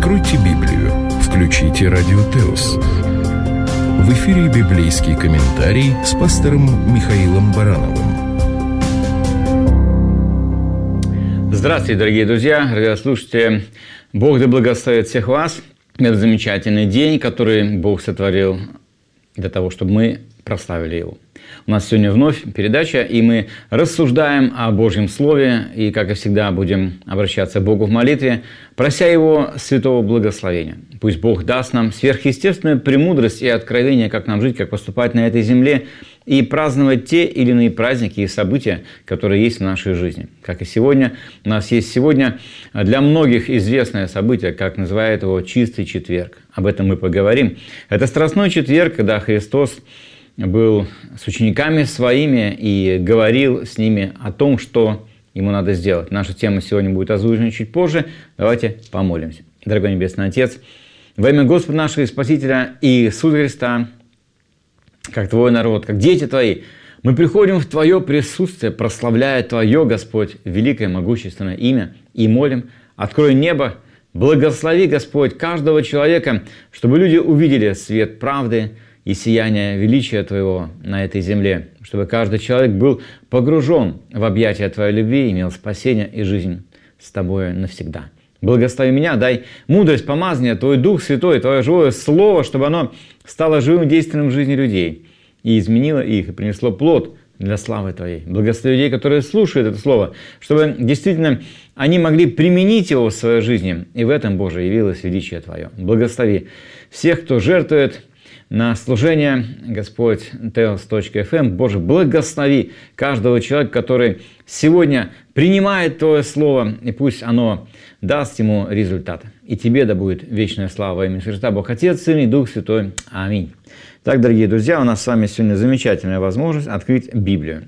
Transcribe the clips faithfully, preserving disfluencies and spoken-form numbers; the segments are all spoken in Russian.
Откройте Библию, включите Радио Теос. В эфире библейский комментарий с пастором Михаилом Барановым. Здравствуйте, дорогие друзья, радиослушатели. Бог да благословит всех вас. Это замечательный день, который Бог сотворил для того, чтобы мы прославили Его. У нас сегодня вновь передача, и мы рассуждаем о Божьем Слове, и, как и всегда, будем обращаться к Богу в молитве, прося Его святого благословения. Пусть Бог даст нам сверхъестественную премудрость и откровение, как нам жить, как поступать на этой земле, и праздновать те или иные праздники и события, которые есть в нашей жизни. Как и сегодня, у нас есть сегодня для многих известное событие, как называют его «Чистый четверг». Об этом мы поговорим. Это Страстной четверг, когда Христос был с учениками своими и говорил с ними о том, что ему надо сделать. Наша тема сегодня будет озвучена чуть позже. Давайте помолимся. Дорогой Небесный Отец, во имя Господа нашего и Спасителя Иисуса Христа, как Твой народ, как дети Твои, мы приходим в Твое присутствие, прославляя Твое, Господь, великое, могущественное имя, и молим: открой небо, благослови, Господь, каждого человека, чтобы люди увидели свет правды и сияние величия Твоего на этой земле, чтобы каждый человек был погружен в объятия Твоей любви, имел спасение и жизнь с Тобой навсегда. Благослови меня, дай мудрость, помазание, Твой Дух Святой, Твое живое Слово, чтобы оно стало живым действием в жизни людей и изменило их, и принесло плод для славы Твоей. Благослови людей, которые слушают это Слово, чтобы действительно они могли применить его в своей жизни, и в этом, Боже, явилось величие Твое. Благослови всех, кто жертвует на служение, Господь, теос точка эф эм. Боже, благослови каждого человека, который сегодня принимает Твое Слово, и пусть оно даст ему результат. И Тебе да будет вечная слава во имя Христа, Бог Отец, Сын и Дух Святой. Аминь. Так, дорогие друзья, у нас с вами сегодня замечательная возможность открыть Библию.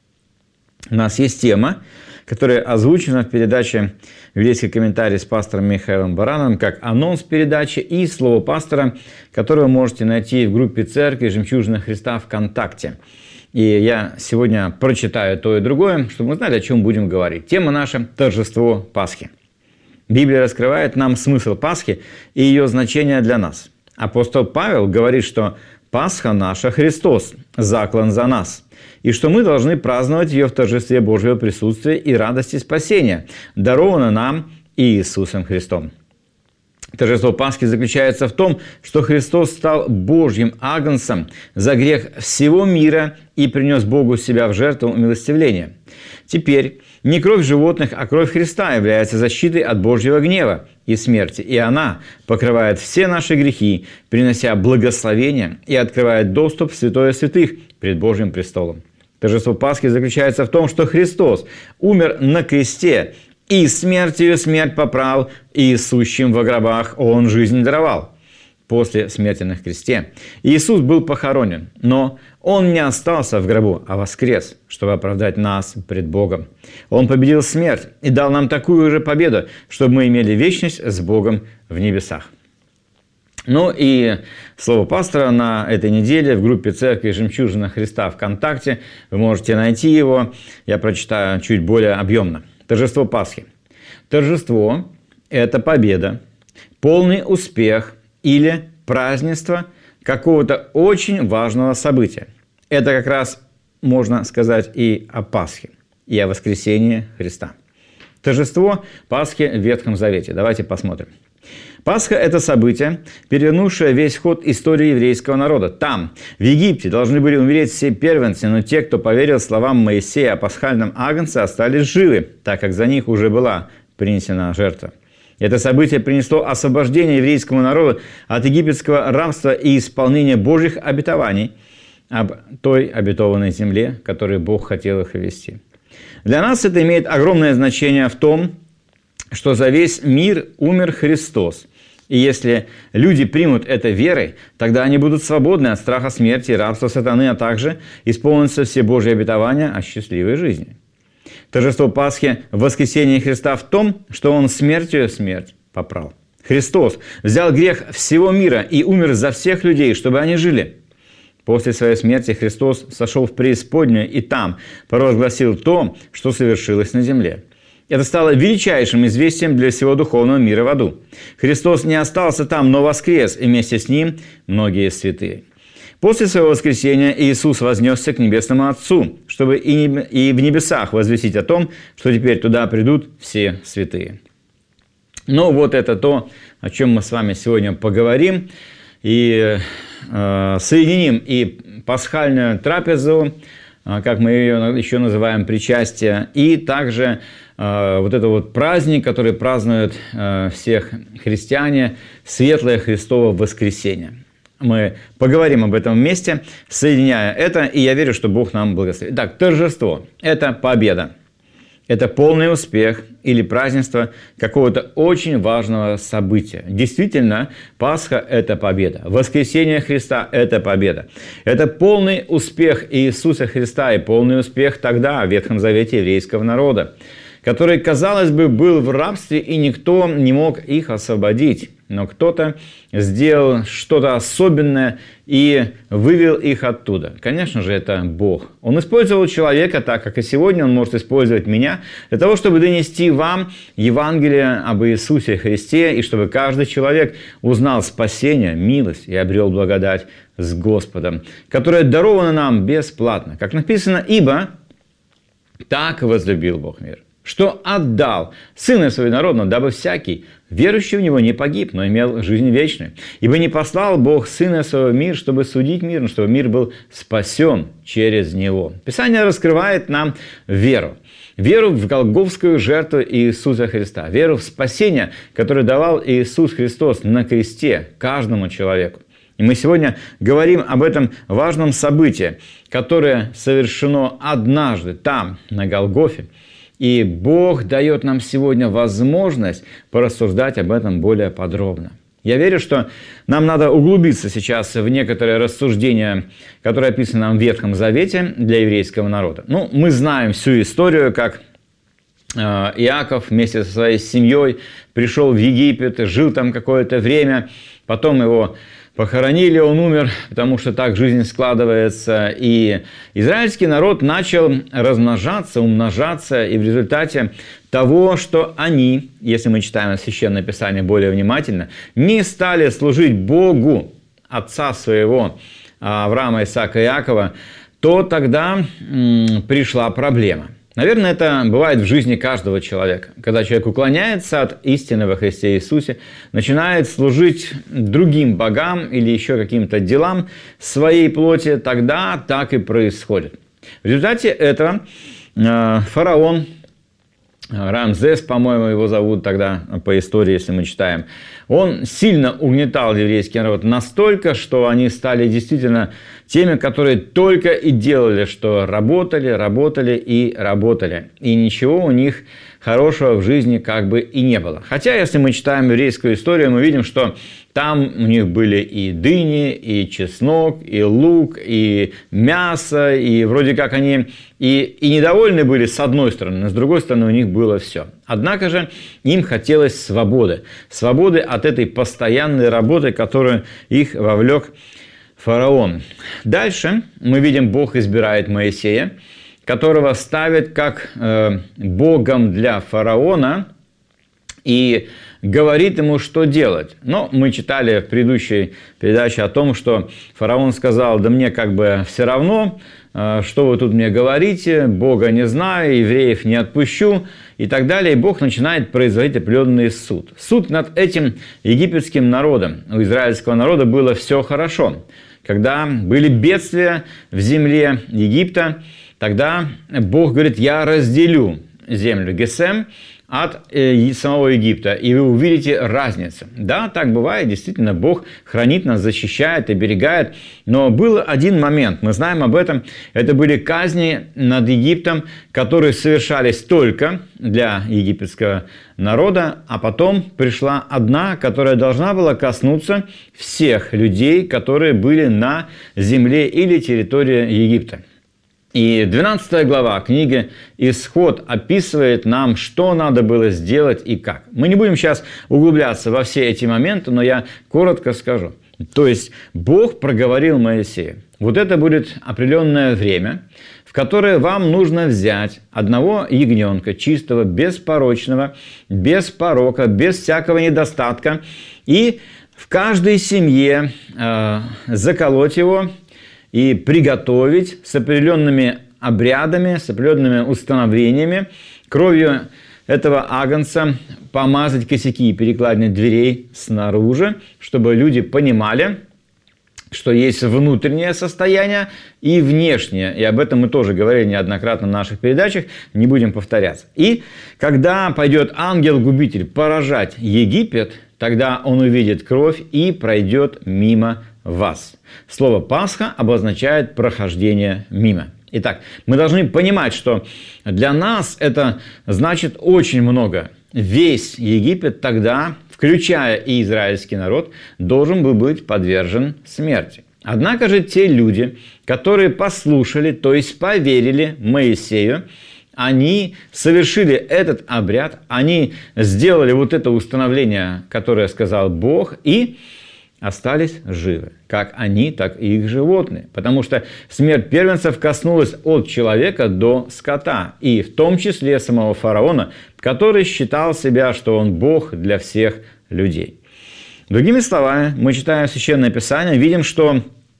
У нас есть тема, которая озвучена в передаче «Библейский комментарий» с пастором Михаилом Барановым, как анонс передачи и слово пастора, которое вы можете найти в группе церкви «Жемчужина Христа» ВКонтакте. И я сегодня прочитаю то и другое, чтобы мы знали, о чем будем говорить. Тема наша – торжество Пасхи. Библия раскрывает нам смысл Пасхи и ее значение для нас. Апостол Павел говорит, что Пасха наша – Христос, заклан за нас, и что мы должны праздновать ее в торжестве Божьего присутствия и радости спасения, даровано нам Иисусом Христом. Торжество Пасхи заключается в том, что Христос стал Божьим агнцем за грех всего мира и принес Богу себя в жертву умилостивления. Теперь не кровь животных, а кровь Христа является защитой от Божьего гнева и смерти, и она покрывает все наши грехи, принося благословение и открывает доступ в святое святых пред Божьим престолом. Торжество Пасхи заключается в том, что Христос умер на кресте, и смертью смерть поправ, и сущим во гробах Он жизнь даровал. После смерти на кресте Иисус был похоронен, но Он не остался в гробу, а воскрес, чтобы оправдать нас пред Богом. Он победил смерть и дал нам такую же победу, чтобы мы имели вечность с Богом в небесах. Ну и слово пастора на этой неделе в группе церкви «Жемчужина Христа» ВКонтакте. Вы можете найти его, я прочитаю чуть более объемно. Торжество Пасхи. Торжество – это победа, полный успех или празднество какого-то очень важного события. Это как раз можно сказать и о Пасхе, и о воскресении Христа. Торжество Пасхи в Ветхом Завете. Давайте посмотрим. Пасха – это событие, перевернувшее весь ход истории еврейского народа. Там, в Египте, должны были умереть все первенцы, но те, кто поверил словам Моисея о пасхальном агнце, остались живы, так как за них уже была принесена жертва. Это событие принесло освобождение еврейскому народу от египетского рабства и исполнение Божьих обетований об той обетованной земле, которую Бог хотел их ввести. Для нас это имеет огромное значение в том, что за весь мир умер Христос. И если люди примут это верой, тогда они будут свободны от страха смерти и рабства сатаны, а также исполнятся все Божьи обетования о счастливой жизни. Торжество Пасхи в воскресении Христа в том, что Он смертью смерть поправ. Христос взял грех всего мира и умер за всех людей, чтобы они жили. После своей смерти Христос сошел в преисподнюю и там провозгласил то, что совершилось на земле. Это стало величайшим известием для всего духовного мира в аду. Христос не остался там, но воскрес, и вместе с Ним многие святые. После своего воскресения Иисус вознесся к Небесному Отцу, чтобы и в небесах возвестить о том, что теперь туда придут все святые. Ну, вот это то, о чем мы с вами сегодня поговорим, и э, соединим и пасхальную трапезу, э, как мы ее еще называем, причастие, и также э, вот этот вот праздник, который празднуют э, всех христиане, Светлое Христово воскресение. Мы поговорим об этом вместе, соединяя это, и я верю, что Бог нам благословит. Так, торжество – это победа. Это полный успех или празднество какого-то очень важного события. Действительно, Пасха – это победа. Воскресение Христа – это победа. Это полный успех Иисуса Христа и полный успех тогда в Ветхом Завете еврейского народа, который, казалось бы, был в рабстве, и никто не мог их освободить. Но кто-то сделал что-то особенное и вывел их оттуда. Конечно же, это Бог. Он использовал человека, так как и сегодня Он может использовать меня, для того, чтобы донести вам Евангелие об Иисусе Христе, и чтобы каждый человек узнал спасение, милость и обрел благодать с Господом, которая дарована нам бесплатно. Как написано, «Ибо так возлюбил Бог мир, что отдал Сына Своего Народного, дабы всякий, верующий в Него, не погиб, но имел жизнь вечную. Ибо не послал Бог Сына Своего в мир, чтобы судить мир, но чтобы мир был спасен через Него». Писание раскрывает нам веру. Веру в голгофскую жертву Иисуса Христа. Веру в спасение, которое давал Иисус Христос на кресте каждому человеку. И мы сегодня говорим об этом важном событии, которое совершено однажды там, на Голгофе. И Бог дает нам сегодня возможность порассуждать об этом более подробно. Я верю, что нам надо углубиться сейчас в некоторые рассуждения, которые описаны нам в Ветхом Завете для еврейского народа. Ну, мы знаем всю историю, как Иаков вместе со своей семьей пришел в Египет, жил там какое-то время, потом его похоронили, он умер, потому что так жизнь складывается. И израильский народ начал размножаться, умножаться, и в результате того, что они, если мы читаем Священное Писание более внимательно, не стали служить Богу, отца своего, Авраама, Исаака и Иакова, то тогда м, пришла проблема. Наверное, это бывает в жизни каждого человека. Когда человек уклоняется от истины во Христе Иисусе, начинает служить другим богам или еще каким-то делам своей плоти, тогда так и происходит. В результате этого э, фараон, Рамзес, по-моему, его зовут тогда по истории, если мы читаем, он сильно угнетал еврейский народ настолько, что они стали действительно теми, которые только и делали, что работали, работали и работали. И ничего у них хорошего в жизни как бы и не было. Хотя, если мы читаем еврейскую историю, мы видим, что там у них были и дыни, и чеснок, и лук, и мясо, и вроде как они и, и недовольны были с одной стороны, но с другой стороны у них было все. Однако же им хотелось свободы. Свободы от этой постоянной работы, которую их вовлек фараон. Дальше мы видим, Бог избирает Моисея, которого ставит как э, богом для фараона, и говорит ему, что делать. Но мы читали в предыдущей передаче о том, что фараон сказал: да мне как бы все равно, что вы тут мне говорите, Бога не знаю, евреев не отпущу, и так далее. И Бог начинает производить определенный суд. Суд над этим египетским народом. У израильского народа было все хорошо. Когда были бедствия в земле Египта, тогда Бог говорит: я разделю землю Гесем от э, самого Египта, и вы увидите разницу. Да, так бывает, действительно, Бог хранит нас, защищает, оберегает, но был один момент, мы знаем об этом, это были казни над Египтом, которые совершались только для египетского народа, а потом пришла одна, которая должна была коснуться всех людей, которые были на земле или территории Египта. И двенадцатая глава книги «Исход» описывает нам, что надо было сделать и как. Мы не будем сейчас углубляться во все эти моменты, но я коротко скажу. То есть Бог проговорил Моисею: вот это будет определенное время, в которое вам нужно взять одного ягненка чистого, беспорочного, без порока, без всякого недостатка, и в каждой семье э, заколоть его и приготовить с определенными обрядами, с определенными установлениями, кровью этого агнца помазать косяки и перекладины дверей снаружи, чтобы люди понимали, что есть внутреннее состояние и внешнее. И об этом мы тоже говорили неоднократно в наших передачах, не будем повторяться. И когда пойдет ангел-губитель поражать Египет, тогда он увидит кровь и пройдет мимо вас. Слово «Пасха» обозначает прохождение мимо. Итак, мы должны понимать, что для нас это значит очень много. Весь Египет тогда, включая и израильский народ, должен был быть подвержен смерти. Однако же те люди, которые послушали, то есть поверили Моисею, они совершили этот обряд, они сделали вот это установление, которое сказал Бог, и остались живы, как они, так и их животные. Потому что смерть первенцев коснулась от человека до скота, и в том числе самого фараона, который считал себя, что он Бог для всех людей. Другими словами, мы читаем Священное Писание, видим, что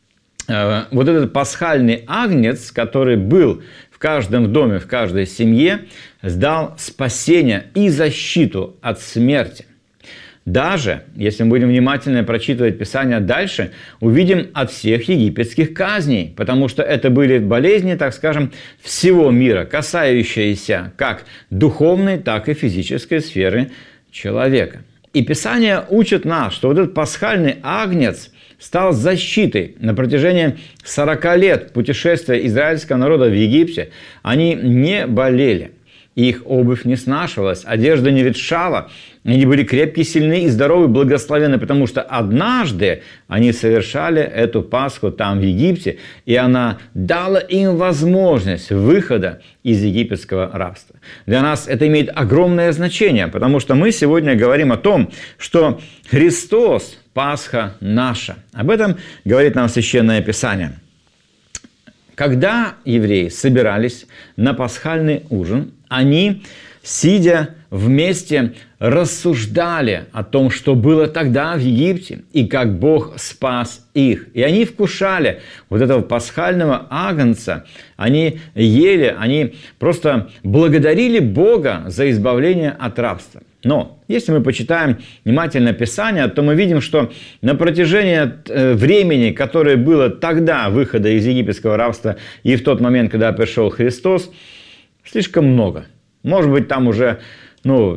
э, вот этот пасхальный агнец, который был в каждом доме, в каждой семье, дал спасение и защиту от смерти. Даже, если мы будем внимательно прочитывать Писание дальше, увидим от всех египетских казней, потому что это были болезни, так скажем, всего мира, касающиеся как духовной, так и физической сферы человека. И Писание учит нас, что вот этот пасхальный агнец стал защитой на протяжении сорока лет путешествия израильского народа в Египте. Они не болели. Их обувь не снашивалась, одежда не ветшала, они были крепкие, сильны и здоровы, благословенны, потому что однажды они совершали эту Пасху там, в Египте, и она дала им возможность выхода из египетского рабства. Для нас это имеет огромное значение, потому что мы сегодня говорим о том, что Христос – Пасха наша. Об этом говорит нам Священное Писание. Когда евреи собирались на пасхальный ужин, они, сидя вместе, рассуждали о том, что было тогда в Египте, и как Бог спас их. И они вкушали вот этого пасхального агнца, они ели, они просто благодарили Бога за избавление от рабства. Но если мы почитаем внимательно Писание, то мы видим, что на протяжении времени, которое было тогда выхода из египетского рабства и в тот момент, когда пришел Христос, слишком много. Может быть, там уже, ну,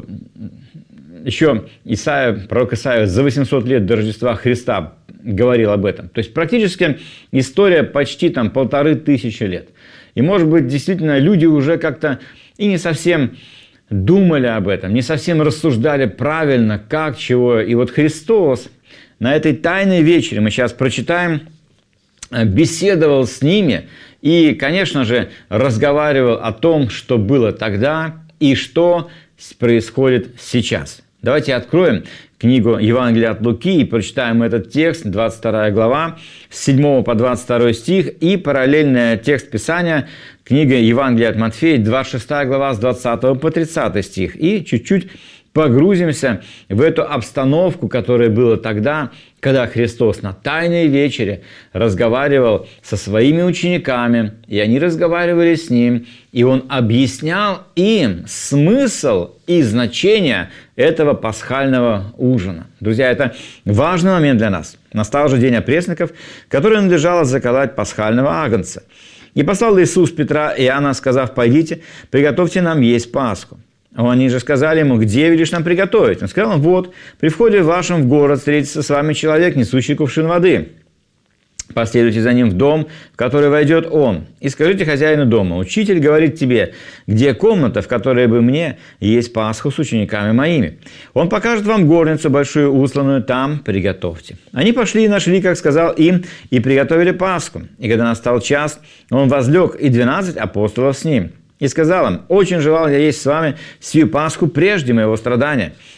еще Исаия, пророк Исаия за восемьсот лет до Рождества Христа говорил об этом. То есть практически история почти там полторы тысячи лет. И, может быть, действительно люди уже как-то и не совсем думали об этом, не совсем рассуждали правильно, как, чего. И вот Христос на этой тайной вечере, мы сейчас прочитаем, беседовал с ними и, конечно же, разговаривал о том, что было тогда и что происходит сейчас. Давайте откроем книгу Евангелия от Луки и прочитаем этот текст, двадцать вторая глава, с седьмого по двадцать второй стих, и параллельный текст Писания, книга Евангелия от Матфея, двадцать шестая глава, с двадцатого по тридцатый стих. И чуть-чуть погрузимся в эту обстановку, которая была тогда, когда Христос на Тайной вечере разговаривал со своими учениками, и они разговаривали с Ним, и Он объяснял им смысл и значение этого пасхального ужина. Друзья, это важный момент для нас. Настал же день опресноков, который надлежало заколоть пасхального агнца. И послал Иисус Петра и Иоанна, сказав: «Пойдите, приготовьте нам есть Пасху». Они же сказали ему: «Где велишь нам приготовить?» Он сказал: «Вот, при входе вашем в город встретится с вами человек, несущий кувшин воды. Последуйте за ним в дом, в который войдет он, и скажите хозяину дома: учитель говорит тебе, где комната, в которой бы мне есть Пасху с учениками моими. Он покажет вам горницу большую усланную, там приготовьте». Они пошли и нашли, как сказал им, и приготовили Пасху. И когда настал час, он возлег, и двенадцать апостолов с ним. И сказал им: «Очень желал я есть с вами сию Пасху прежде моего страдания.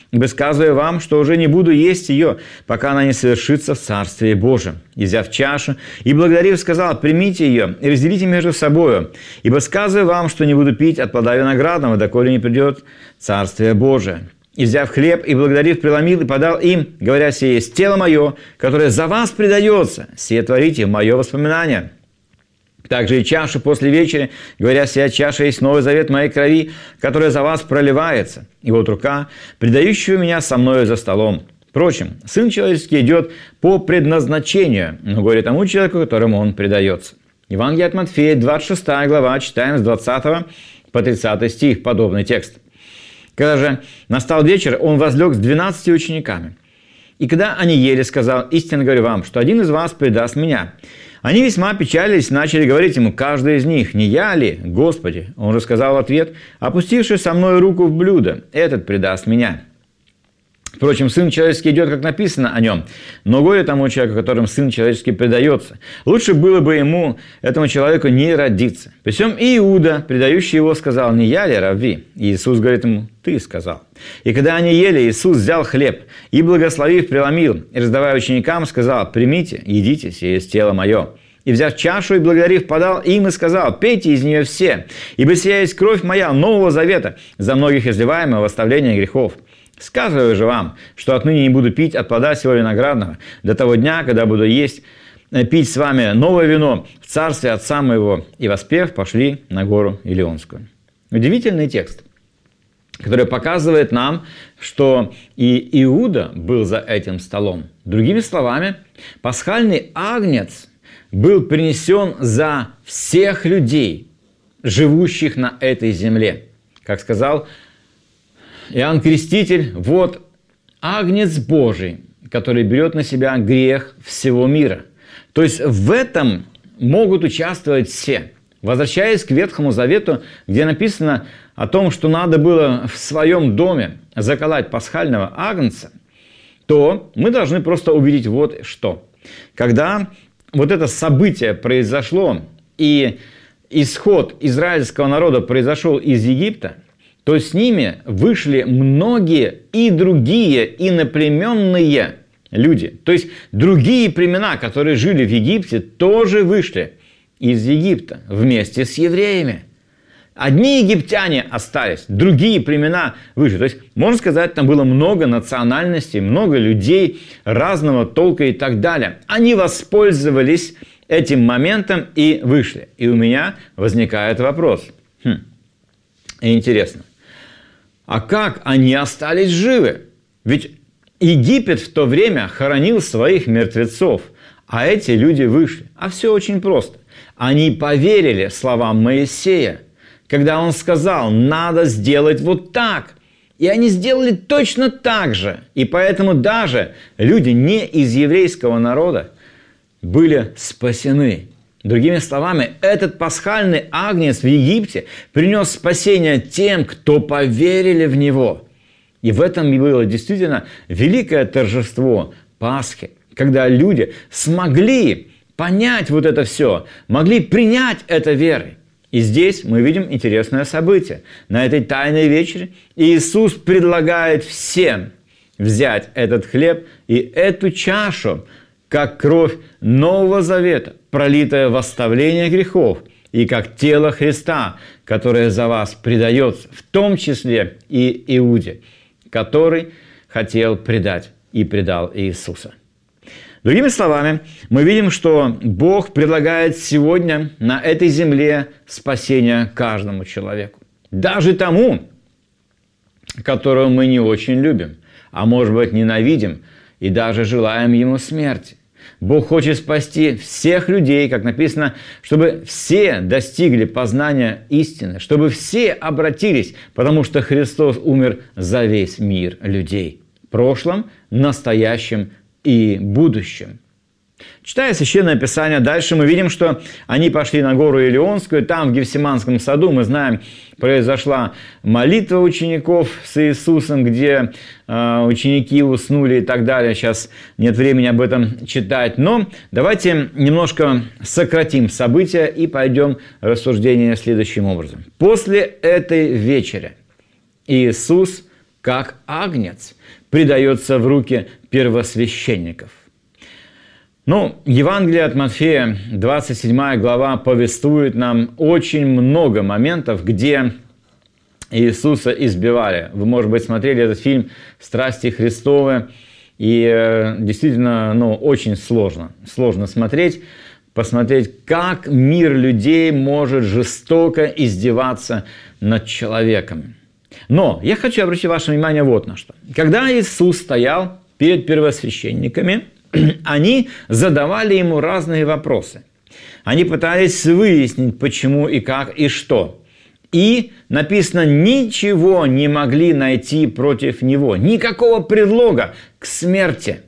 ибо сказываю вам, что уже не буду есть ее, пока она не совершится в Царстве Божьем. И взяв чашу, и благодарив, сказал: примите ее и разделите между собою, ибо сказываю вам, что не буду пить от плода виноградного, доколе не придет Царствие Божие. И взяв хлеб, и благодарив, преломил и подал им, говоря: сие есть тело мое, которое за вас предается, сие творите в мое воспоминание. Также и чашу после вечери, говоря: сия чаша есть новый завет моей крови, которая за вас проливается. И вот рука, предающая меня со мною за столом. Впрочем, Сын Человеческий идет по предназначению, но горе тому человеку, которому он предается. Евангелие от Матфея, двадцать шестая глава, читаем с двадцатого по тридцатый стих, подобный текст. Когда же настал вечер, он возлег с двенадцатью учениками. И когда они ели, сказал: истинно говорю вам, что один из вас предаст меня. Они весьма печалились, начали говорить ему, каждый из них: не я ли, Господи? Он же сказал в ответ: опустивший со мной руку в блюдо, этот предаст меня. Впрочем, Сын Человеческий идет, как написано о нем, но горе тому человеку, которым Сын Человеческий предается. Лучше было бы ему, этому человеку, не родиться. При всем Иуда, предающий его, сказал: не я ли, Равви? И Иисус говорит ему: ты сказал. И когда они ели, Иисус взял хлеб и, благословив, преломил, и, раздавая ученикам, сказал: примите, едите, сие есть тело мое. И, взяв чашу и благодарив, подал им и сказал: пейте из нее все, ибо сия есть кровь моя Нового Завета, за многих изливаемая в оставление грехов. Сказываю же вам, что отныне не буду пить от плода сего виноградного до того дня, когда буду есть, пить с вами новое вино в царстве Отца моего. И воспев, пошли на гору Илионскую. Удивительный текст, который показывает нам, что и Иуда был за этим столом. Другими словами, пасхальный агнец был принесен за всех людей, живущих на этой земле. Как сказал Иоанн Креститель: вот агнец Божий, который берет на себя грех всего мира. То есть в этом могут участвовать все. Возвращаясь к Ветхому Завету, где написано о том, что надо было в своем доме заколоть пасхального агнца, то мы должны просто увидеть вот что. Когда вот это событие произошло, и исход израильского народа произошел из Египта, то с ними вышли многие и другие иноплеменные люди. То есть другие племена, которые жили в Египте, тоже вышли из Египта вместе с евреями. Одни египтяне остались, другие племена вышли. То есть, можно сказать, там было много национальностей, много людей разного толка и так далее. Они воспользовались этим моментом и вышли. И у меня возникает вопрос. Хм, интересно. А как они остались живы? Ведь Египет в то время хоронил своих мертвецов, а эти люди вышли. А все очень просто. Они поверили словам Моисея, когда он сказал: надо сделать вот так. И они сделали точно так же. И поэтому даже люди не из еврейского народа были спасены. Другими словами, этот пасхальный агнец в Египте принес спасение тем, кто поверили в него. И в этом было действительно великое торжество Пасхи, когда люди смогли понять вот это все, могли принять это верой. И здесь мы видим интересное событие. На этой тайной вечере Иисус предлагает всем взять этот хлеб и эту чашу, как кровь Нового Завета, пролитая в оставление грехов, и как тело Христа, которое за вас предается, в том числе и Иуде, который хотел предать и предал Иисуса. Другими словами, мы видим, что Бог предлагает сегодня на этой земле спасение каждому человеку. Даже тому, которого мы не очень любим, а может быть ненавидим и даже желаем ему смерти. Бог хочет спасти всех людей, как написано, чтобы все достигли познания истины, чтобы все обратились, потому что Христос умер за весь мир людей, в прошлом, настоящем и будущем. Читая Священное Писание, дальше мы видим, что они пошли на гору Илионскую. Там, в Гефсиманском саду, мы знаем, произошла молитва учеников с Иисусом, где э, ученики уснули и так далее. Сейчас нет времени об этом читать. Но давайте немножко сократим события и пойдем рассуждение следующим образом. После этой вечери Иисус как агнец предается в руки первосвященников. Ну, Евангелие от Матфея, двадцать седьмая глава, повествует нам очень много моментов, где Иисуса избивали. Вы, может быть, смотрели этот фильм «Страсти Христовы», и э, действительно, ну, очень сложно. Сложно смотреть, посмотреть, как мир людей может жестоко издеваться над человеком. Но я хочу обратить ваше внимание вот на что. Когда Иисус стоял перед первосвященниками, они задавали ему разные вопросы. Они пытались выяснить, почему и как и что. И написано, ничего не могли найти против него. Никакого предлога к смерти.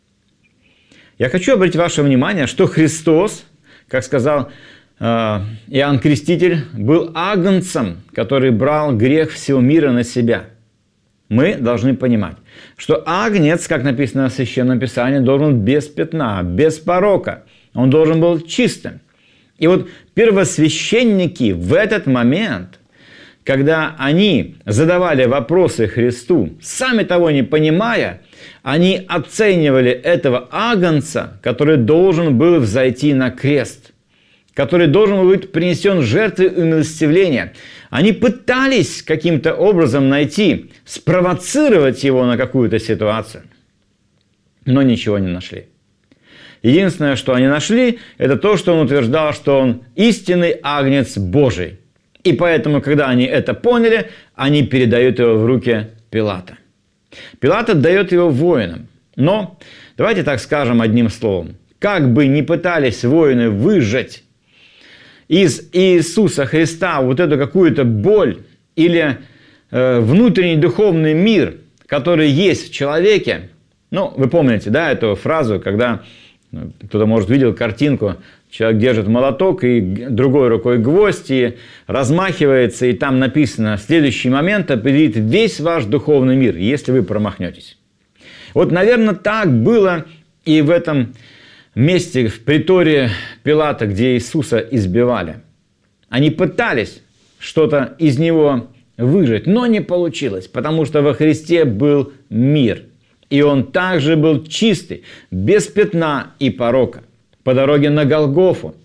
Я хочу обратить ваше внимание, что Христос, как сказал э, Иоанн Креститель, был агнцем, который брал грех всего мира на себя. Мы должны понимать, что агнец, как написано в Священном Писании, должен быть без пятна, без порока. Он должен был чистым. И вот первосвященники в этот момент, когда они задавали вопросы Христу, сами того не понимая, они оценивали этого агнца, который должен был взойти на крест, который должен был быть принесен жертвой умилостивления. Они пытались каким-то образом найти, спровоцировать его на какую-то ситуацию, но ничего не нашли. Единственное, что они нашли, это то, что он утверждал, что он истинный агнец Божий. И поэтому, когда они это поняли, они передают его в руки Пилата. Пилат отдает его воинам. Но, давайте так скажем одним словом, как бы ни пытались воины выжать из Иисуса Христа вот эту какую-то боль или э, внутренний духовный мир, который есть в человеке, ну, вы помните, да, эту фразу, когда кто-то, может, видел картинку, человек держит молоток и другой рукой гвоздь, и размахивается, и там написано, в следующий момент определит весь ваш духовный мир, если вы промахнетесь. Вот, наверное, так было и в этом месте, в приторе Пилата, где Иисуса избивали. Они пытались что-то из него выжать, но не получилось, потому что во Христе был мир. И он также был чистый, без пятна и порока. По дороге на Голгофу,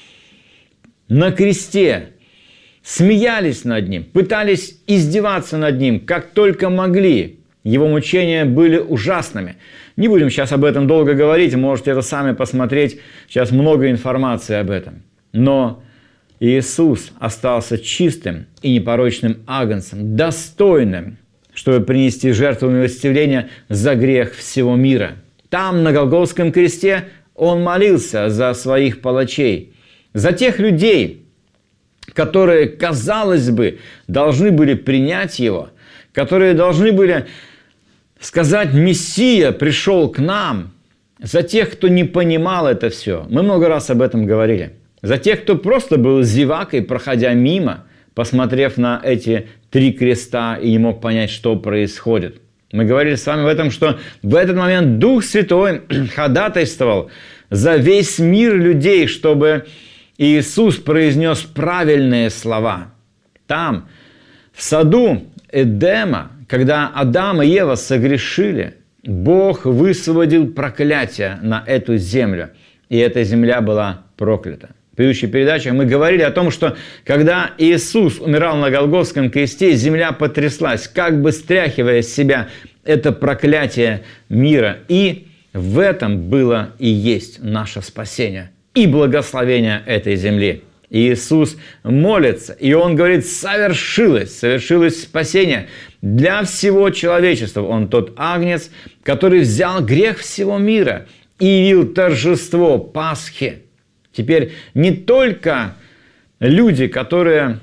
на кресте, смеялись над ним, пытались издеваться над ним, как только могли. Его мучения были ужасными. Не будем сейчас об этом долго говорить, можете это сами посмотреть. Сейчас много информации об этом. Но Иисус остался чистым и непорочным агнцем, достойным, чтобы принести жертву милостивления за грех всего мира. Там, на Голгофском кресте, он молился за своих палачей, за тех людей, которые, казалось бы, должны были принять его, которые должны были сказать, Мессия пришел к нам, за тех, кто не понимал это все. Мы много раз об этом говорили. За тех, кто просто был зевакой, проходя мимо, посмотрев на эти три креста и не мог понять, что происходит. Мы говорили с вами в этом, что в этот момент Дух Святой ходатайствовал за весь мир людей, чтобы Иисус произнес правильные слова. Там, в саду Эдема, когда Адам и Ева согрешили, Бог высвободил проклятие на эту землю, и эта земля была проклята. В предыдущей передаче мы говорили о том, что когда Иисус умирал на Голгофском кресте, земля потряслась, как бы стряхивая с себя это проклятие мира. И в этом было и есть наше спасение и благословение этой земли. Иисус молится, и Он говорит, совершилось, совершилось спасение для всего человечества. Он тот агнец, который взял грех всего мира и явил торжество Пасхи. Теперь не только люди, которые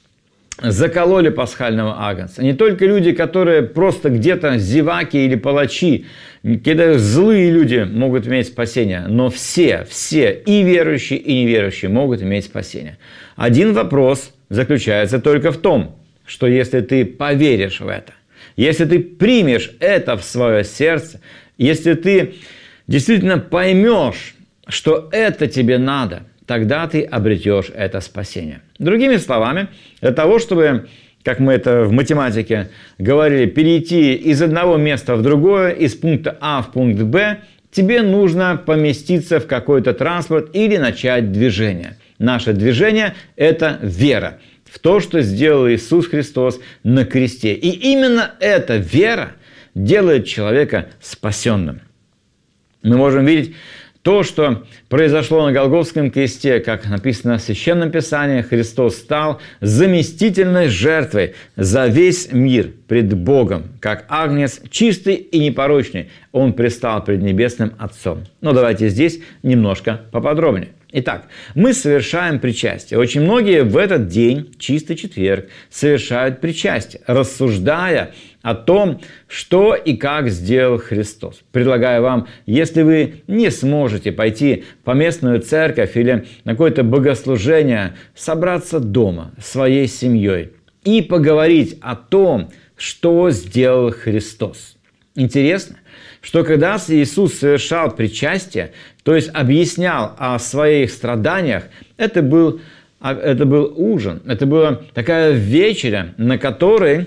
закололи пасхального агнца, не только люди, которые просто где-то зеваки или палачи, какие-то злые люди могут иметь спасение, но все, все, и верующие, и неверующие могут иметь спасение. Один вопрос заключается только в том, что если ты поверишь в это, если ты примешь это в свое сердце, если ты действительно поймешь, что это тебе надо, тогда ты обретешь это спасение. Другими словами, для того, чтобы как мы это в математике говорили, перейти из одного места в другое, из пункта А в пункт Б, тебе нужно поместиться в какой-то транспорт или начать движение. Наше движение – это вера в то, что сделал Иисус Христос на кресте. И именно эта вера делает человека спасенным. Мы можем видеть то, что произошло на Голгофском кресте, как написано в Священном Писании, Христос стал заместительной жертвой за весь мир пред Богом, как агнец чистый и непорочный. Он предстал пред Небесным Отцом. Но давайте здесь немножко поподробнее. Итак, мы совершаем причастие. Очень многие в этот день, чистый четверг, совершают причастие, рассуждая о том, что и как сделал Христос. Предлагаю вам, если вы не сможете пойти в поместную церковь или на какое-то богослужение, собраться дома своей семьей и поговорить о том, что сделал Христос. Интересно, что когда Иисус совершал причастие, то есть объяснял о своих страданиях, это был, это был ужин, это была такая вечеря, на которой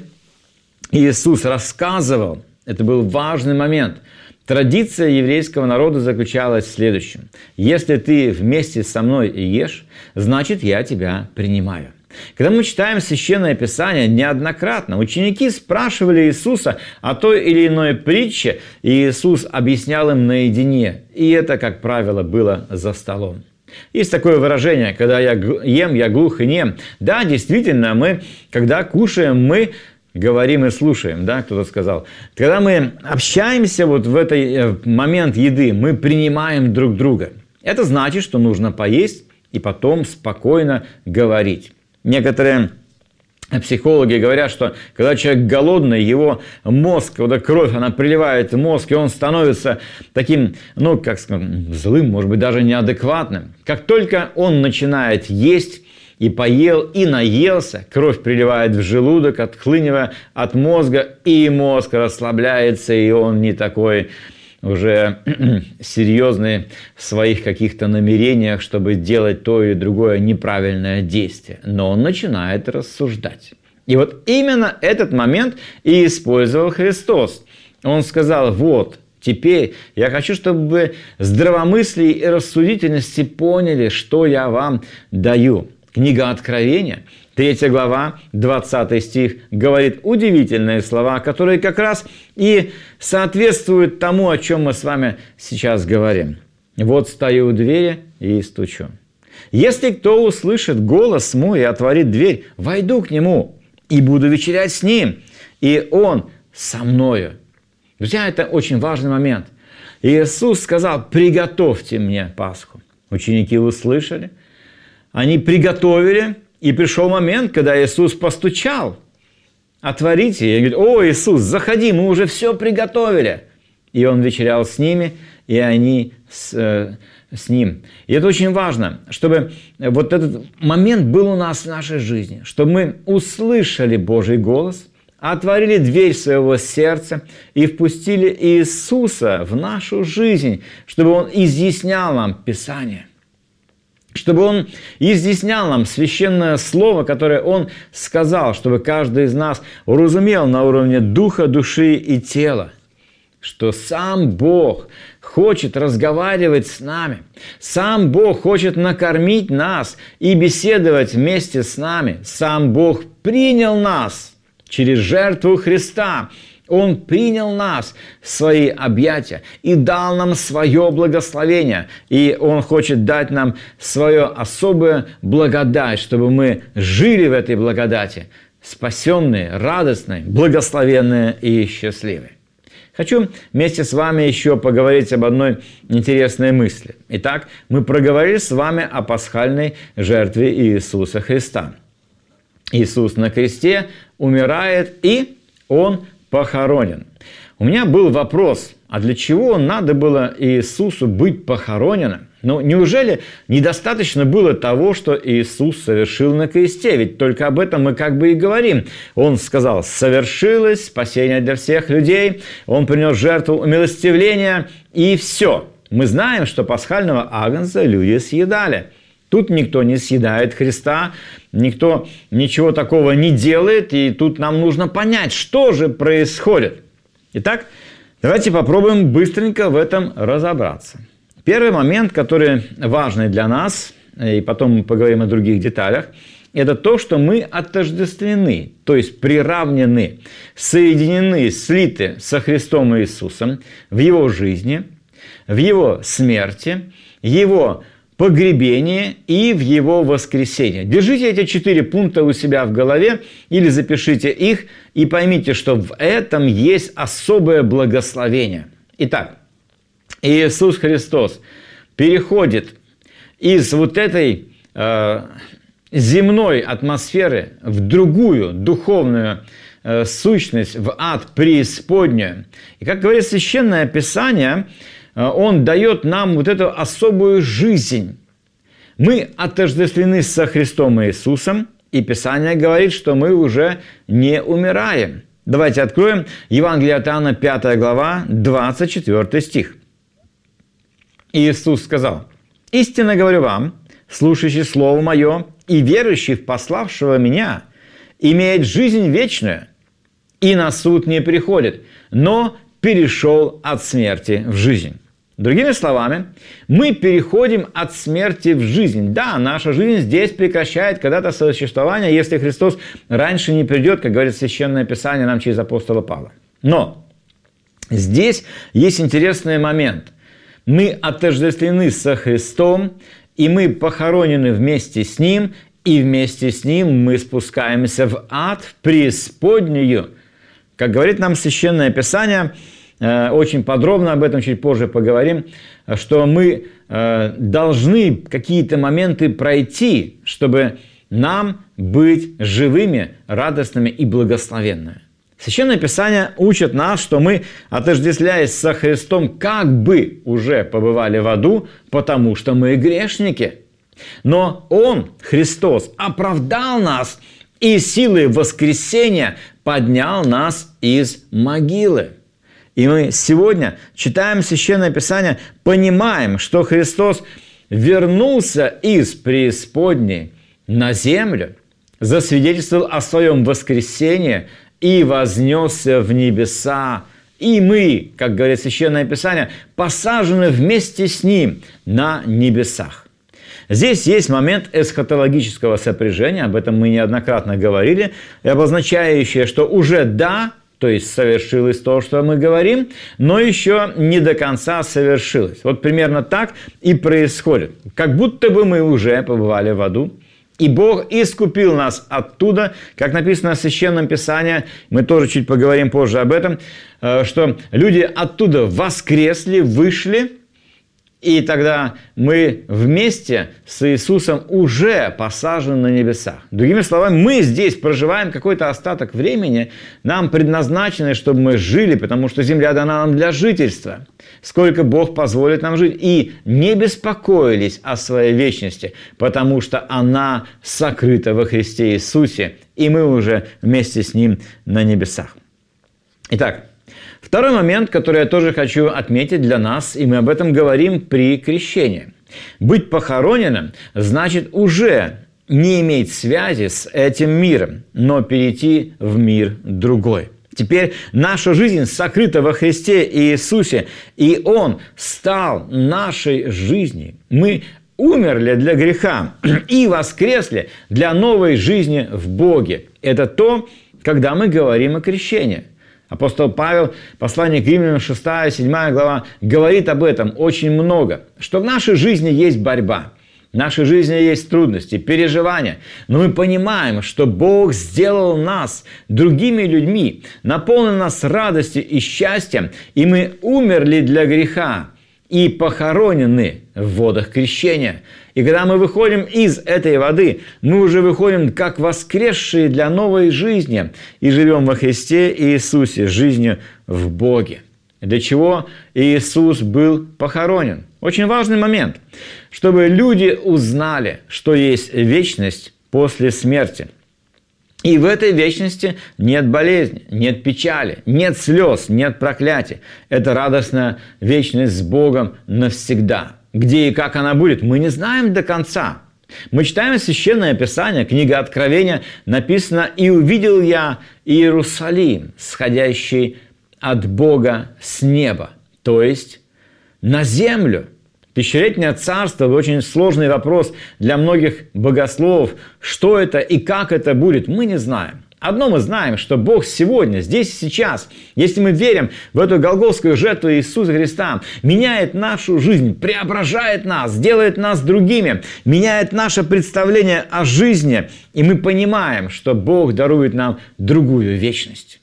Иисус рассказывал, это был важный момент. Традиция еврейского народа заключалась в следующем. Если ты вместе со мной ешь, значит, я тебя принимаю. Когда мы читаем Священное Писание, неоднократно ученики спрашивали Иисуса о той или иной притче, и Иисус объяснял им наедине. И это, как правило, было за столом. Есть такое выражение, когда я ем, я глух и нем. Да, действительно, мы, когда кушаем, мы говорим и слушаем, да, кто-то сказал. Когда мы общаемся вот в этот момент еды, мы принимаем друг друга. Это значит, что нужно поесть и потом спокойно говорить. Некоторые психологи говорят, что когда человек голодный, его мозг, вот эта кровь, она приливает в мозг, и он становится таким, ну, как сказать, злым, может быть, даже неадекватным. Как только он начинает есть, и поел, и наелся, кровь приливает в желудок, отхлынивая от мозга, и мозг расслабляется, и он не такой уже серьезный в своих каких-то намерениях, чтобы делать то или другое неправильное действие. Но он начинает рассуждать. И вот именно этот момент и использовал Христос. Он сказал: вот, теперь я хочу, чтобы вы здравомыслие и рассудительности поняли, что я вам даю. Книга Откровения, третья глава, двадцатый стих, говорит удивительные слова, которые как раз и соответствуют тому, о чем мы с вами сейчас говорим. «Вот стою у двери и стучу. Если кто услышит голос мой и отворит дверь, войду к нему и буду вечерять с ним, и он со мною». Друзья, это очень важный момент. Иисус сказал: «Приготовьте мне Пасху». Ученики услышали, они приготовили, и пришел момент, когда Иисус постучал. «Отворите». И говорит: «О, Иисус, заходи, мы уже все приготовили». И Он вечерял с ними, и они с, э, с Ним. И это очень важно, чтобы вот этот момент был у нас в нашей жизни, чтобы мы услышали Божий голос, отворили дверь своего сердца и впустили Иисуса в нашу жизнь, чтобы Он изъяснял нам Писание. Чтобы Он изъяснял нам священное слово, которое Он сказал, чтобы каждый из нас уразумел на уровне духа, души и тела, что сам Бог хочет разговаривать с нами, сам Бог хочет накормить нас и беседовать вместе с нами, сам Бог принял нас через жертву Христа. Он принял нас в свои объятия и дал нам свое благословение. И Он хочет дать нам свою особую благодать, чтобы мы жили в этой благодати, спасенные, радостные, благословенные и счастливые. Хочу вместе с вами еще поговорить об одной интересной мысли. Итак, мы проговорили с вами о пасхальной жертве Иисуса Христа. Иисус на кресте умирает, и Он похоронен. У меня был вопрос, а для чего надо было Иисусу быть похороненным? Ну, неужели недостаточно было того, что Иисус совершил на кресте? Ведь только об этом мы как бы и говорим. Он сказал: «Совершилось спасение для всех людей». Он принес жертву умилостивления, и все. Мы знаем, что пасхального агнца люди съедали. Тут никто не съедает Христа, никто ничего такого не делает, и тут нам нужно понять, что же происходит. Итак, давайте попробуем быстренько в этом разобраться. Первый момент, который важный для нас, и потом мы поговорим о других деталях, это то, что мы отождествлены, то есть приравнены, соединены, слиты со Христом Иисусом в Его жизни, в Его смерти, Его погребении и в Его воскресении. Держите эти четыре пункта у себя в голове или запишите их и поймите, что в этом есть особое благословение. Итак, Иисус Христос переходит из вот этой э, земной атмосферы в другую духовную э, сущность, в ад преисподнюю. И, как говорит Священное Писание, э, Он дает нам вот эту особую жизнь. Мы отождествлены со Христом Иисусом, и Писание говорит, что мы уже не умираем. Давайте откроем Евангелие от Иоанна, пятая глава, двадцать четвёртый стих. Иисус сказал: «Истинно говорю вам, слушающий Слово Мое и верующий в пославшего Меня, имеет жизнь вечную, и на суд не приходит, но перешел от смерти в жизнь». Другими словами, мы переходим от смерти в жизнь. Да, наша жизнь здесь прекращает когда-то существование, если Христос раньше не придет, как говорит Священное Писание нам через апостола Павла. Но здесь есть интересный момент. Мы отождествлены со Христом, и мы похоронены вместе с Ним, и вместе с Ним мы спускаемся в ад, в преисподнюю. Как говорит нам Священное Писание, очень подробно об этом чуть позже поговорим, что мы должны какие-то моменты пройти, чтобы нам быть живыми, радостными и благословенными. Священное Писание учит нас, что мы, отождествляясь со Христом, как бы уже побывали в аду, потому что мы грешники. Но Он, Христос, оправдал нас и силой воскресения поднял нас из могилы. И мы сегодня читаем Священное Писание, понимаем, что Христос вернулся из преисподней на землю, засвидетельствовал о своем воскресении и вознесся в небеса. И мы, как говорит Священное Писание, посажены вместе с Ним на небесах. Здесь есть момент эсхатологического сопряжения, об этом мы неоднократно говорили, обозначающее, что уже да, то есть совершилось то, что мы говорим, но еще не до конца совершилось. Вот примерно так и происходит. Как будто бы мы уже побывали в аду, и Бог искупил нас оттуда, как написано в Священном Писании, мы тоже чуть поговорим позже об этом, что люди оттуда воскресли, вышли, и тогда мы вместе с Иисусом уже посажены на небесах. Другими словами, мы здесь проживаем какой-то остаток времени, нам предназначено, чтобы мы жили, потому что земля дана нам для жительства. Сколько Бог позволит нам жить. И не беспокоились о своей вечности, потому что она сокрыта во Христе Иисусе, и мы уже вместе с Ним на небесах. Итак, второй момент, который я тоже хочу отметить для нас, и мы об этом говорим при крещении. Быть похороненным значит уже не иметь связи с этим миром, но перейти в мир другой. Теперь наша жизнь сокрыта во Христе Иисусе, и Он стал нашей жизнью. Мы умерли для греха и воскресли для новой жизни в Боге. Это то, когда мы говорим о крещении. Апостол Павел, послание к Римлянам, шестая, седьмая глава, говорит об этом очень много, что в нашей жизни есть борьба, в нашей жизни есть трудности, переживания, но мы понимаем, что Бог сделал нас другими людьми, наполнил нас радостью и счастьем, и мы умерли для греха и похоронены в водах крещения. И когда мы выходим из этой воды, мы уже выходим как воскресшие для новой жизни и живем во Христе Иисусе, жизнью в Боге. Для чего Иисус был похоронен? Очень важный момент, чтобы люди узнали, что есть вечность после смерти. И в этой вечности нет болезни, нет печали, нет слез, нет проклятий. Это радостная вечность с Богом навсегда. Где и как она будет, мы не знаем до конца. Мы читаем Священное Писание, книга Откровения, написано: «И увидел я Иерусалим, сходящий от Бога с неба», то есть на землю. Тысячелетнее царство – очень сложный вопрос для многих богословов. Что это и как это будет, мы не знаем. Одно мы знаем, что Бог сегодня, здесь и сейчас, если мы верим в эту голгофскую жертву Иисуса Христа, меняет нашу жизнь, преображает нас, делает нас другими, меняет наше представление о жизни, и мы понимаем, что Бог дарует нам другую вечность.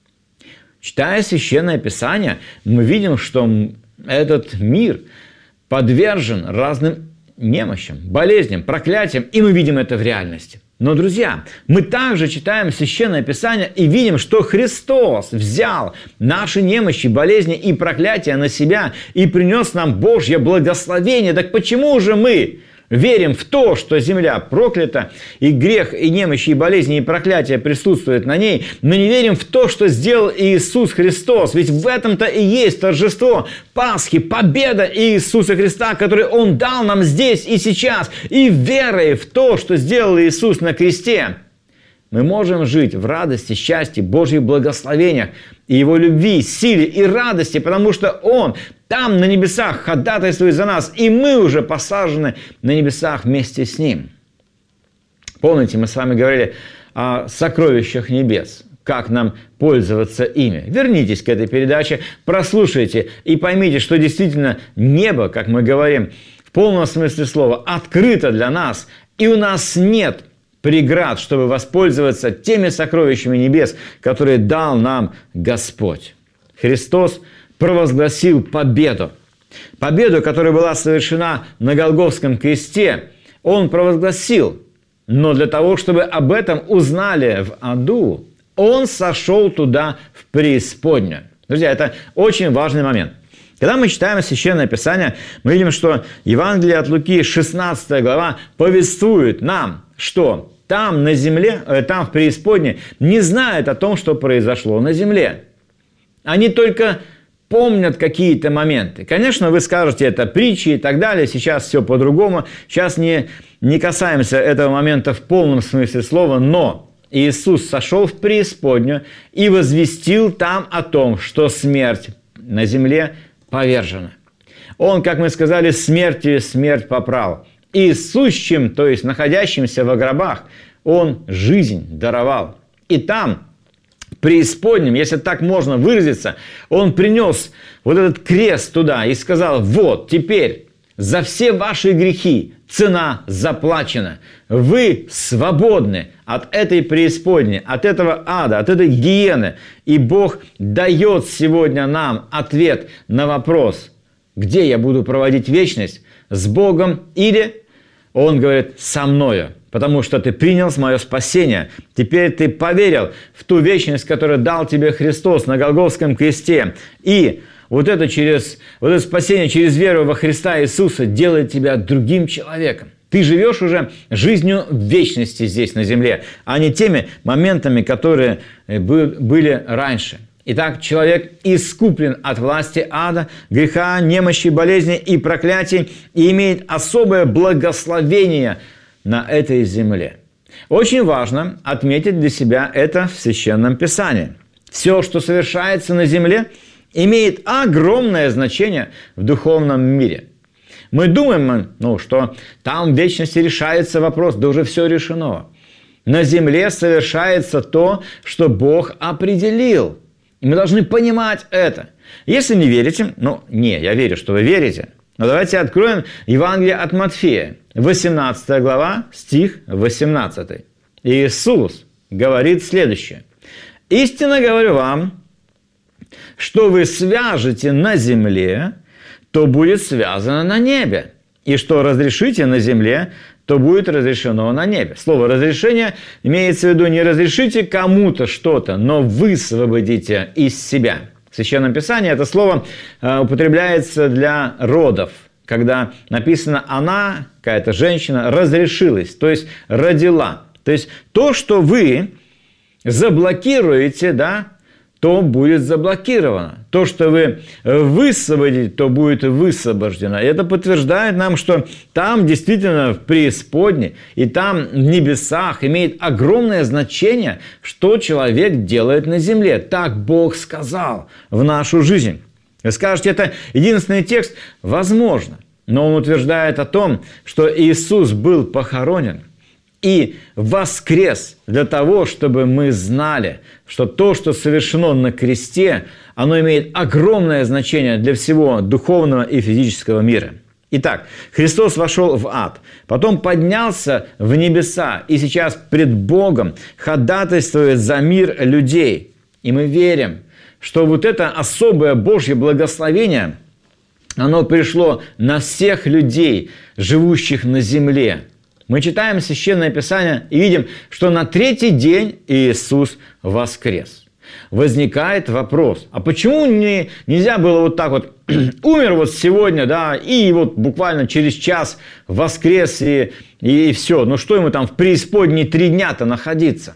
Читая Священное Писание, мы видим, что этот мир подвержен разным немощам, болезням, проклятиям, и мы видим это в реальности. Но, друзья, мы также читаем Священное Писание и видим, что Христос взял наши немощи, болезни и проклятия на себя и принес нам Божье благословение. Так почему же мы верим в то, что земля проклята, и грех, и немощи, и болезни, и проклятия присутствуют на ней, но не верим в то, что сделал Иисус Христос? Ведь в этом-то и есть торжество Пасхи, победа Иисуса Христа, который Он дал нам здесь и сейчас. И верой в то, что сделал Иисус на кресте, мы можем жить в радости, счастье, Божьих благословениях и Его любви, силе и радости, потому что Он там на небесах ходатайствует за нас, и мы уже посажены на небесах вместе с Ним. Помните, мы с вами говорили о сокровищах небес, как нам пользоваться ими. Вернитесь к этой передаче, прослушайте и поймите, что действительно небо, как мы говорим, в полном смысле слова, открыто для нас, и у нас нет преград, чтобы воспользоваться теми сокровищами небес, которые дал нам Господь. Христос провозгласил победу. Победу, которая была совершена на Голгофском кресте, Он провозгласил. Но для того, чтобы об этом узнали в аду, Он сошел туда, в преисподнюю. Друзья, это очень важный момент. Когда мы читаем Священное Писание, мы видим, что Евангелие от Луки, шестнадцатая глава, повествует нам, что там на земле, там в преисподней, не знают о том, что произошло на земле. Они только помнят какие-то моменты. Конечно, вы скажете, это притчи и так далее, сейчас все по-другому. Сейчас не, не касаемся этого момента в полном смысле слова, но Иисус сошел в преисподнюю и возвестил там о том, что смерть на земле повержена. Он, как мы сказали, смертью смерть попрал. И сущим, то есть находящимся во гробах, Он жизнь даровал. И там, в преисподнем, если так можно выразиться, Он принес вот этот крест туда и сказал: вот, теперь за все ваши грехи цена заплачена. Вы свободны от этой преисподней, от этого ада, от этой гиены. И Бог дает сегодня нам ответ на вопрос, где я буду проводить вечность, с Богом или Он говорит: со мною, потому что ты принял мое спасение. Теперь ты поверил в ту вечность, которую дал тебе Христос на Голгофском кресте. И вот это, через, вот это спасение через веру во Христа Иисуса делает тебя другим человеком. Ты живешь уже жизнью вечности здесь на земле, а не теми моментами, которые были раньше. Итак, человек искуплен от власти ада, греха, немощи, болезни и проклятий и имеет особое благословение на этой земле. Очень важно отметить для себя это в Священном Писании. Все, что совершается на земле, имеет огромное значение в духовном мире. Мы думаем, ну, что там в вечности решается вопрос, да уже все решено. На земле совершается то, что Бог определил. И мы должны понимать это. Если не верите, ну, не, я верю, что вы верите, но давайте откроем Евангелие от Матфея, восемнадцатая глава, стих восемнадцатый. Иисус говорит следующее. «Истинно говорю вам, что вы свяжете на земле, то будет связано на небе, и что разрешите на земле, то будет разрешено на небе». Слово «разрешение» имеется в виду не разрешите кому-то что-то, но высвободите из себя. В Священном Писании это слово употребляется для родов, когда написано «она», какая-то женщина, разрешилась, то есть родила. То есть то, что вы заблокируете, да, то будет заблокировано. То, что вы высвободите, то будет высвобождено. И это подтверждает нам, что там действительно в преисподней и там в небесах имеет огромное значение, что человек делает на земле. Так Бог сказал в нашу жизнь. Вы скажете, это единственный текст? Возможно. Но он утверждает о том, что Иисус был похоронен и воскрес для того, чтобы мы знали, что то, что совершено на кресте, оно имеет огромное значение для всего духовного и физического мира. Итак, Христос вошел в ад, потом поднялся в небеса и сейчас пред Богом ходатайствует за мир людей. И мы верим, что вот это особое Божье благословение, оно пришло на всех людей, живущих на земле. Мы читаем Священное Писание и видим, что на третий день Иисус воскрес. Возникает вопрос, а почему не, нельзя было вот так вот, умер вот сегодня, да, и вот буквально через час воскрес, и, и все. Ну что ему там в преисподней три дня-то находиться?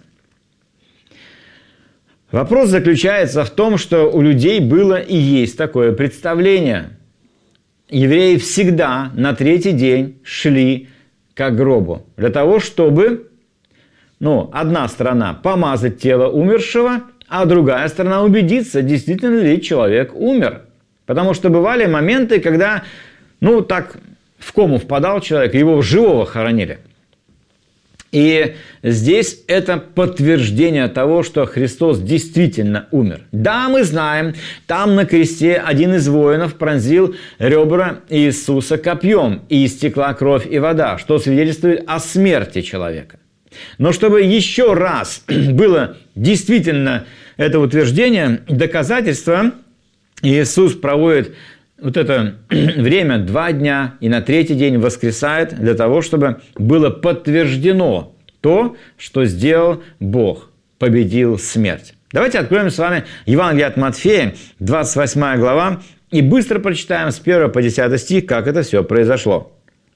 Вопрос заключается в том, что у людей было и есть такое представление. Евреи всегда на третий день шли к гробу для того, чтобы, ну, одна сторона помазать тело умершего, а другая сторона убедиться, действительно ли человек умер. Потому что бывали моменты, когда, ну, так в кому впадал человек, его живого хоронили. И здесь это подтверждение того, что Христос действительно умер. Да, мы знаем, там на кресте один из воинов пронзил ребра Иисуса копьем, и истекла кровь и вода, что свидетельствует о смерти человека. Но чтобы еще раз было действительно это утверждение, доказательство, Иисус проводит вот это время, два дня, и на третий день воскресает для того, чтобы было подтверждено то, что сделал Бог, победил смерть. Давайте откроем с вами Евангелие от Матфея, двадцать восьмая глава, и быстро прочитаем с первого по десятый стих, как это все произошло.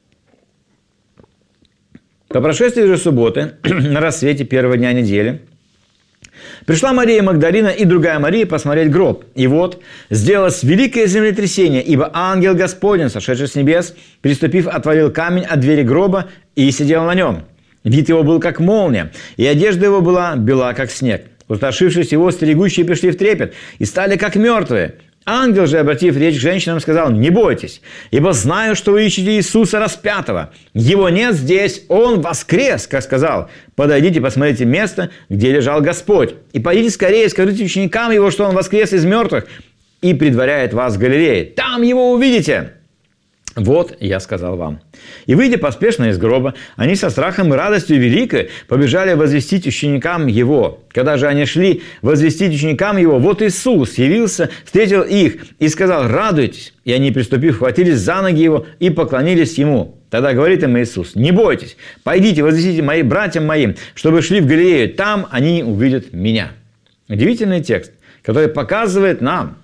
По прошествии же субботы, на рассвете первого дня недели, пришла Мария Магдалина и другая Мария посмотреть гроб. И вот сделалось великое землетрясение, ибо ангел Господень, сошедший с небес, приступив, отворил камень от двери гроба и сидел на нем. Вид его был как молния, и одежда его была бела, как снег. Устрашившись его, стерегущие пришли в трепет и стали как мертвые. Ангел же, обратив речь к женщинам, сказал: «Не бойтесь, ибо знаю, что вы ищете Иисуса распятого. Его нет здесь, Он воскрес, как сказал. Подойдите, посмотрите место, где лежал Господь. И пойдите скорее, скажите ученикам Его, что Он воскрес из мертвых и предваряет вас в Галилее. Там Его увидите». Вот я сказал вам. И, выйдя поспешно из гроба, они со страхом и радостью великой побежали возвестить ученикам Его. Когда же они шли возвестить ученикам Его, вот Иисус явился, встретил их и сказал: «Радуйтесь». И они, приступив, хватились за ноги Его и поклонились Ему. Тогда говорит им Иисус: «Не бойтесь, пойдите, возвестите моим братьям моим, чтобы шли в Галилею, там они увидят Меня». Удивительный текст, который показывает нам,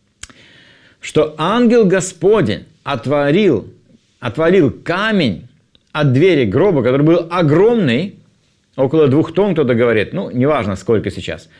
что ангел Господень отворил, отворил камень от двери гроба, который был огромный, около двух тонн, кто-то говорит, ну, неважно, сколько сейчас.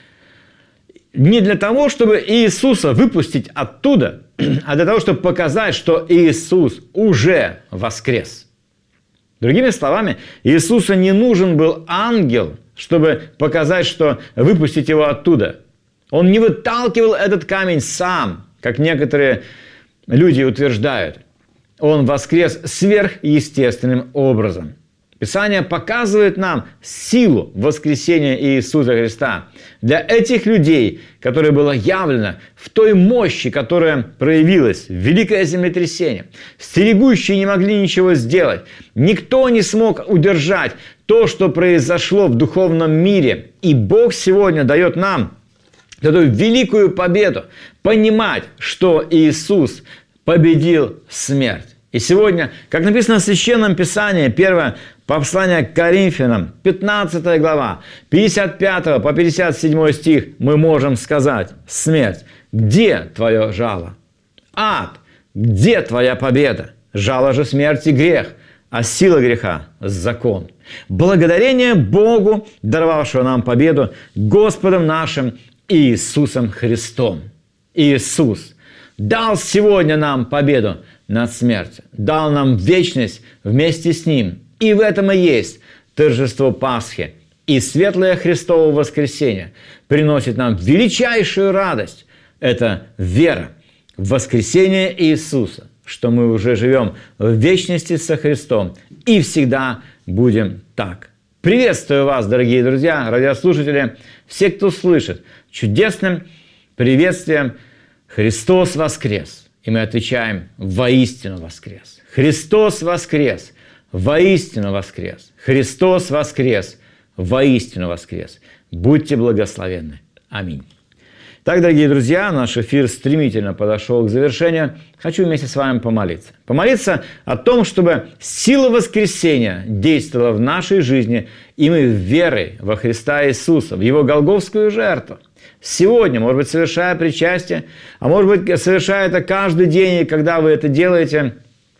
Не для того, чтобы Иисуса выпустить оттуда, а для того, чтобы показать, что Иисус уже воскрес. Другими словами, Иисусу не нужен был ангел, чтобы показать, что выпустить его оттуда. Он не выталкивал этот камень сам, как некоторые люди утверждают. Он воскрес сверхъестественным образом. Писание показывает нам силу воскресения Иисуса Христа для этих людей, которое было явлено в той мощи, которая проявилась в великое землетрясение. Стерегущие не могли ничего сделать. Никто не смог удержать то, что произошло в духовном мире. И Бог сегодня дает нам эту великую победу, понимать, что Иисус победил смерть. И сегодня, как написано в Священном Писании, первое послание к Коринфянам, пятнадцатая глава, пятьдесят пятый по пятьдесят седьмой стих, мы можем сказать: смерть, где твое жало? Ад, где твоя победа? Жало же смерти грех, а сила греха – закон. Благодарение Богу, даровавшего нам победу, Господом нашим Иисусом Христом. Иисус дал сегодня нам победу над смертью, дал нам вечность вместе с Ним. И в этом и есть торжество Пасхи. И светлое Христово воскресение приносит нам величайшую радость. Это вера в воскресение Иисуса, что мы уже живем в вечности со Христом и всегда будем так. Приветствую вас, дорогие друзья, радиослушатели, все, кто слышит, чудесным приветствием «Христос воскрес!» И мы отвечаем «Воистину воскрес!» Христос воскрес! Воистину воскрес! Христос воскрес! Воистину воскрес! Будьте благословенны! Аминь. Так, дорогие друзья, наш эфир стремительно подошел к завершению. Хочу вместе с вами помолиться. Помолиться о том, чтобы сила воскресения действовала в нашей жизни, и мы верой во Христа Иисуса, в Его голгофскую жертву, сегодня, может быть, совершая причастие, а может быть, совершая это каждый день, и когда вы это делаете,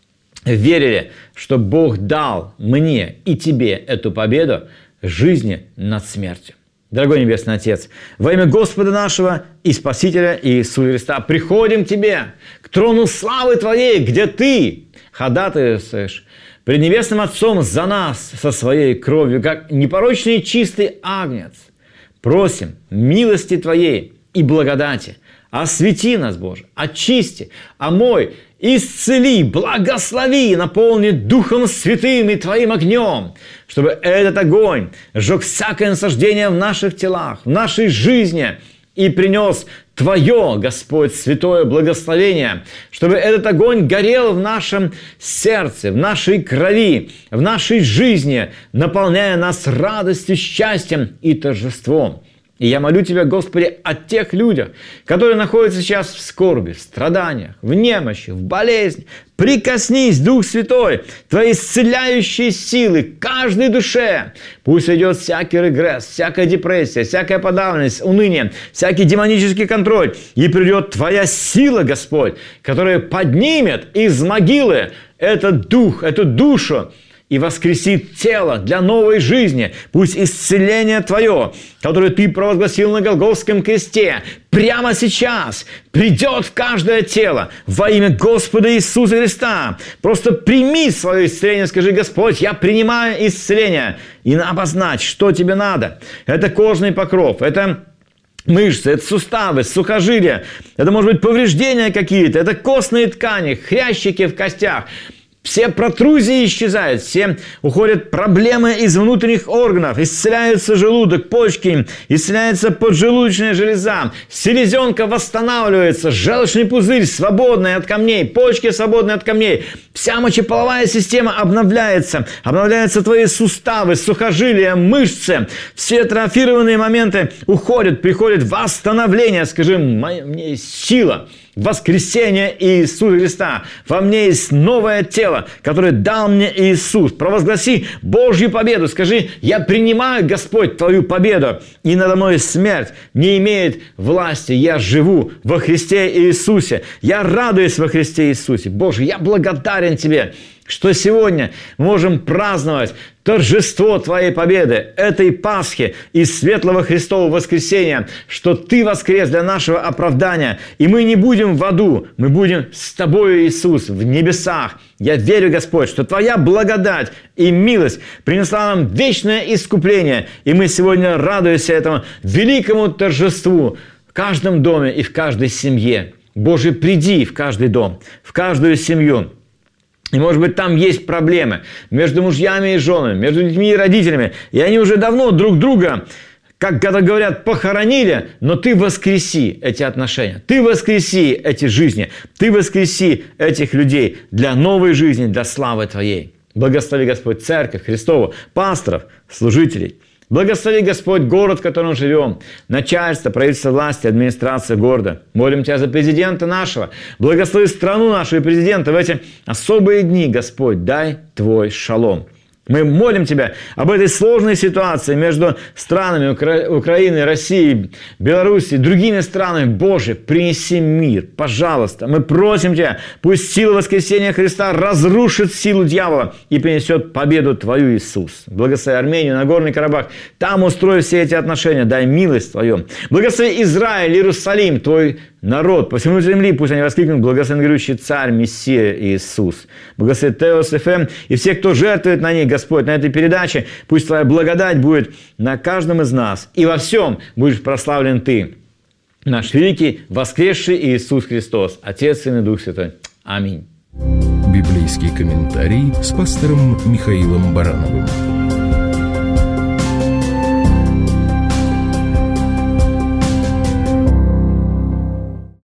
верили, что Бог дал мне и тебе эту победу жизни над смертью. Дорогой Небесный Отец, во имя Господа нашего и Спасителя Иисуса Христа приходим к Тебе, к трону славы Твоей, где Ты ходатайствуешь пред Небесным Отцом за нас со Своей кровью, как непорочный и чистый агнец. Просим милости Твоей и благодати. Освети нас, Боже, очисти, омой, исцели, благослови, наполни Духом Святым и Твоим огнем, чтобы этот огонь сжег всякое насаждение в наших телах, в нашей жизни и принес Твое, Господь, святое благословение, чтобы этот огонь горел в нашем сердце, в нашей крови, в нашей жизни, наполняя нас радостью, счастьем и торжеством. И я молю Тебя, Господи, о тех людях, которые находятся сейчас в скорби, в страданиях, в немощи, в болезни. Прикоснись, Дух Святой, Твои исцеляющие силы к каждой душе. Пусть идет всякий регресс, всякая депрессия, всякая подавленность, уныние, всякий демонический контроль. И придет Твоя сила, Господь, которая поднимет из могилы этот дух, эту душу, и воскресит тело для новой жизни. Пусть исцеление Твое, которое Ты провозгласил на Голгофском кресте, прямо сейчас придет в каждое тело во имя Господа Иисуса Христа. Просто прими свое исцеление, скажи: Господь, я принимаю исцеление. И обозначь, что тебе надо. Это кожный покров, это мышцы, это суставы, сухожилия, это, может быть, повреждения какие-то, это костные ткани, хрящики в костях. Все протрузии исчезают, все уходят проблемы из внутренних органов, исцеляется желудок, почки, исцеляется поджелудочная железа, селезенка восстанавливается, желчный пузырь свободный от камней, почки свободны от камней, вся мочеполовая система обновляется, обновляются твои суставы, сухожилия, мышцы, все атрофированные моменты уходят, приходит восстановление. Скажи: мне есть сила воскресения Иисуса Христа. Во мне есть новое тело, которое дал мне Иисус. Провозгласи Божью победу. Скажи: я принимаю, Господь, Твою победу. И надо мной смерть не имеет власти. Я живу во Христе Иисусе. Я радуюсь во Христе Иисусе. Боже, я благодарен Тебе, что сегодня мы можем праздновать торжество Твоей победы, этой Пасхи и светлого Христового воскресения, что Ты воскрес для нашего оправдания, и мы не будем в аду, мы будем с Тобою, Иисус, в небесах. Я верю, Господь, что Твоя благодать и милость принесла нам вечное искупление, и мы сегодня радуемся этому великому торжеству в каждом доме и в каждой семье. Боже, приди в каждый дом, в каждую семью. И, может быть, там есть проблемы между мужьями и женами, между детьми и родителями. И они уже давно друг друга, как когда говорят, похоронили, но Ты воскреси эти отношения. Ты воскреси эти жизни. Ты воскреси этих людей для новой жизни, для славы Твоей. Благослови, Господь, Церковь Христову, пасторов, служителей. Благослови, Господь, город, в котором живем, начальство, правительство власти, администрация города. Молим Тебя за президента нашего. Благослови страну нашу и президента в эти особые дни, Господь. Дай Твой шалом. Мы молим Тебя об этой сложной ситуации между странами Укра... Украины, России, Белоруссии, другими странами. Боже, принеси мир, пожалуйста. Мы просим Тебя, пусть сила воскресения Христа разрушит силу дьявола и принесет победу Твою, Иисус. Благослови Армению, Нагорный Карабах. Там устрой все эти отношения, дай милость Твою. Благослови Израиль, Иерусалим, Твой народ. По всему земли пусть они воскликнут: благословен грядущий Царь, Мессия Иисус. Благослови Теос эф эм и всех, кто жертвует на ней, Господь, на этой передаче. Пусть Твоя благодать будет на каждом из нас. И во всем будешь прославлен Ты, наш великий воскресший Иисус Христос, Отец, Сын и Дух Святой. Аминь. Библейский комментарий с пастором Михаилом Барановым.